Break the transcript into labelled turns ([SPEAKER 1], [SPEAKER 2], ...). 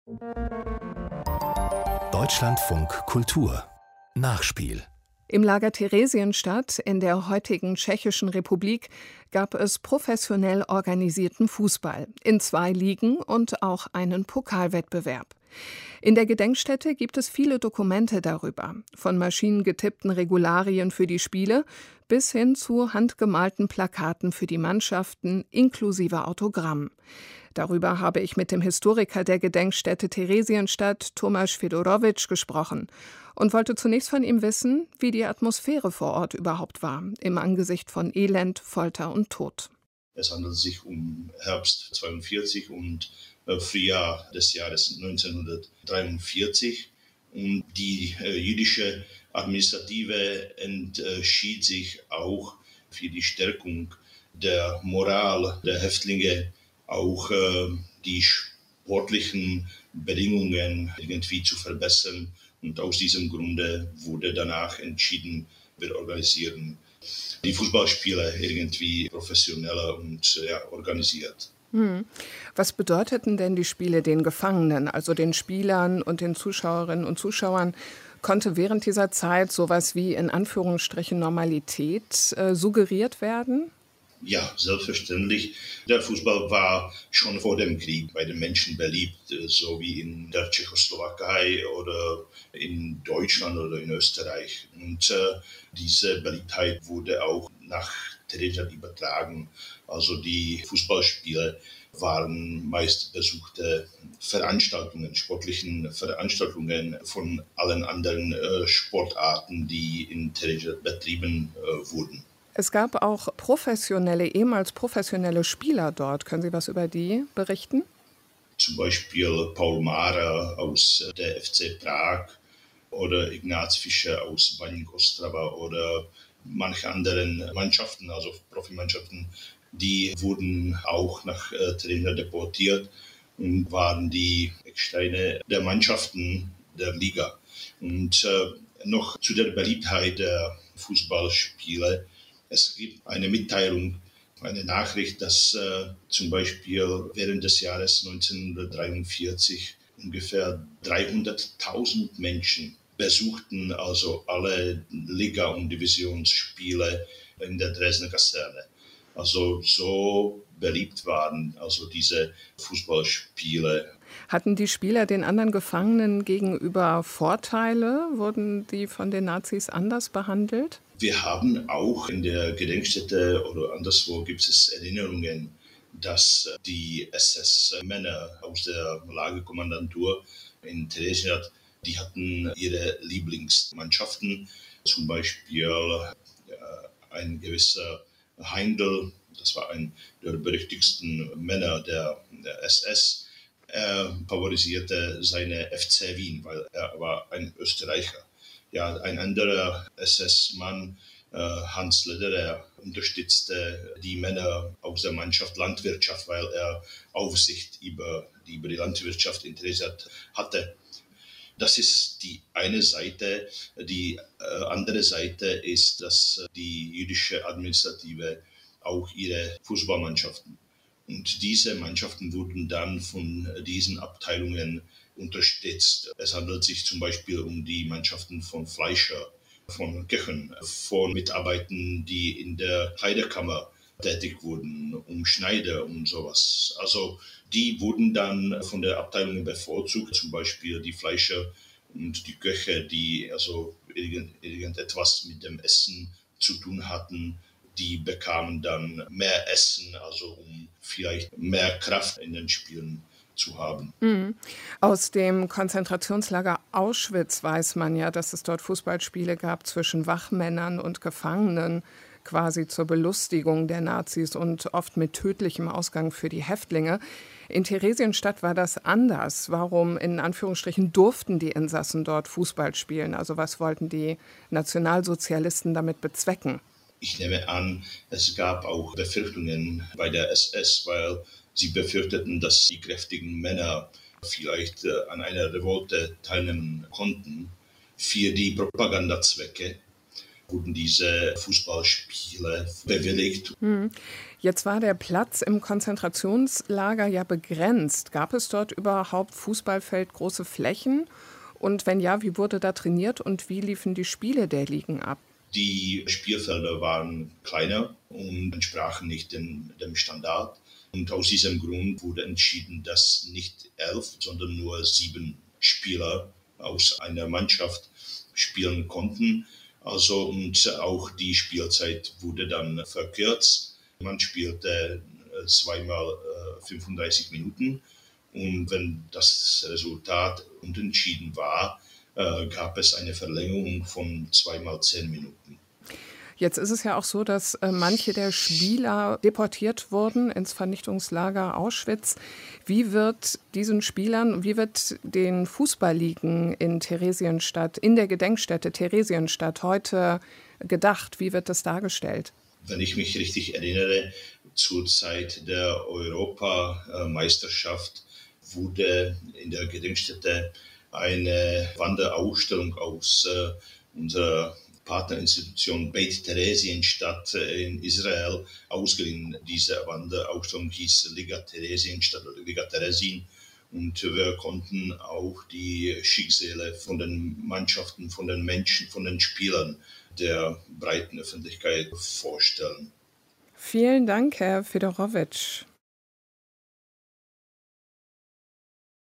[SPEAKER 1] Deutschlandfunk Kultur Nachspiel.
[SPEAKER 2] Im Lager Theresienstadt in der heutigen Tschechischen Republik gab es professionell organisierten Fußball in 2 Ligen und auch einen Pokalwettbewerb. In der Gedenkstätte gibt es viele Dokumente darüber, von maschinengetippten Regularien für die Spiele bis hin zu handgemalten Plakaten für die Mannschaften inklusive Autogramm. Darüber habe ich mit dem Historiker der Gedenkstätte Theresienstadt, Tomasz Fedorowicz, gesprochen und wollte zunächst von ihm wissen, wie die Atmosphäre vor Ort überhaupt war, im Angesicht von Elend, Folter und Tod.
[SPEAKER 3] Es handelt sich um Herbst 1942 und Frühjahr des Jahres 1943. Und die jüdische Administrative entschied sich auch für die Stärkung der Moral der Häftlinge, auch die sportlichen Bedingungen irgendwie zu verbessern. Und aus diesem Grunde wurde danach entschieden, wir organisieren die Fußballspiele irgendwie professioneller und organisiert.
[SPEAKER 2] Was bedeuteten denn die Spiele den Gefangenen, also den Spielern und den Zuschauerinnen und Zuschauern? Konnte während dieser Zeit sowas wie in Anführungsstrichen Normalität suggeriert werden?
[SPEAKER 3] Ja, selbstverständlich. Der Fußball war schon vor dem Krieg bei den Menschen beliebt, so wie in der Tschechoslowakei oder in Deutschland oder in Österreich. Und diese Beliebtheit wurde auch nach Theresienstadt übertragen. Also die Fußballspiele waren meist besuchte Veranstaltungen, sportlichen Veranstaltungen von allen anderen Sportarten, die in Theresienstadt betrieben wurden.
[SPEAKER 2] Es gab auch ehemals professionelle Spieler dort. Können Sie was über die berichten?
[SPEAKER 3] Zum Beispiel Paul Mara aus der FC Prag oder Ignaz Fischer aus Baník Ostrava oder manche anderen Mannschaften, also Profimannschaften, die wurden auch nach Theresienstadt deportiert und waren die Ecksteine der Mannschaften der Liga. Und noch zu der Beliebtheit der Fußballspiele. Es gibt eine Mitteilung, eine Nachricht, dass zum Beispiel während des Jahres 1943 ungefähr 300.000 Menschen besuchten also alle Liga- und Divisionsspiele in der Dresdner Kaserne. Also so beliebt waren also diese Fußballspiele.
[SPEAKER 2] Hatten die Spieler den anderen Gefangenen gegenüber Vorteile? Wurden die von den Nazis anders behandelt?
[SPEAKER 3] Wir haben auch in der Gedenkstätte oder anderswo gibt es Erinnerungen, dass die SS-Männer aus der Lagerkommandantur in Theresienstadt, die hatten ihre Lieblingsmannschaften, zum Beispiel ein gewisser Heindl, das war einer der berüchtigsten Männer der SS. Er favorisierte seine FC Wien, weil er war ein Österreicher. Ja, ein anderer SS-Mann, Hans Lederer, unterstützte die Männer aus der Mannschaft Landwirtschaft, weil er Aufsicht über die Landwirtschaft in Theresienstadt hatte. Das ist die eine Seite. Die andere Seite ist, dass die jüdische Administrative auch ihre Fußballmannschaften. Und diese Mannschaften wurden dann von diesen Abteilungen unterstützt. Es handelt sich zum Beispiel um die Mannschaften von Fleischer, von Köchen, von Mitarbeitern, die in der Kleiderkammer tätig wurden, um Schneider und sowas. Also die wurden dann von der Abteilung bevorzugt, zum Beispiel die Fleischer und die Köche, die also irgendetwas mit dem Essen zu tun hatten. Die bekamen dann mehr Essen, also um vielleicht mehr Kraft in den Spielen zu haben.
[SPEAKER 2] Aus dem Konzentrationslager Auschwitz weiß man ja, dass es dort Fußballspiele gab zwischen Wachmännern und Gefangenen, quasi zur Belustigung der Nazis und oft mit tödlichem Ausgang für die Häftlinge. In Theresienstadt war das anders. Warum, in Anführungsstrichen, durften die Insassen dort Fußball spielen? Also was wollten die Nationalsozialisten damit bezwecken?
[SPEAKER 3] Ich nehme an, es gab auch Befürchtungen bei der SS, weil sie befürchteten, dass die kräftigen Männer vielleicht an einer Revolte teilnehmen konnten für die Propagandazwecke. wurden diese Fußballspiele bewilligt.
[SPEAKER 2] Jetzt war der Platz im Konzentrationslager ja begrenzt. Gab es dort überhaupt Fußballfeld, große Flächen? Und wenn ja, wie wurde da trainiert und wie liefen die Spiele der Ligen ab?
[SPEAKER 3] Die Spielfelder waren kleiner und entsprachen nicht dem Standard. Und aus diesem Grund wurde entschieden, dass nicht 11, sondern nur 7 Spieler aus einer Mannschaft spielen konnten. Also, und auch die Spielzeit wurde dann verkürzt. Man spielte zweimal 35 Minuten. Und wenn das Resultat unentschieden war, gab es eine Verlängerung von 2 mal 10 Minuten.
[SPEAKER 2] Jetzt ist es ja auch so, dass manche der Spieler deportiert wurden ins Vernichtungslager Auschwitz. Wie wird den Fußballligen in Theresienstadt, in der Gedenkstätte Theresienstadt heute gedacht? Wie wird das dargestellt?
[SPEAKER 3] Wenn ich mich richtig erinnere, zur Zeit der Europameisterschaft wurde in der Gedenkstätte eine Wanderausstellung aus unserer Partnerinstitution Beit Theresienstadt in Israel ausgeliehen. Diese Wanderausstellung hieß Liga Theresienstadt oder Liga Theresin. Und wir konnten auch die Schicksale von den Mannschaften, von den Menschen, von den Spielern der breiten Öffentlichkeit vorstellen.
[SPEAKER 2] Vielen Dank, Herr Fedorowitsch.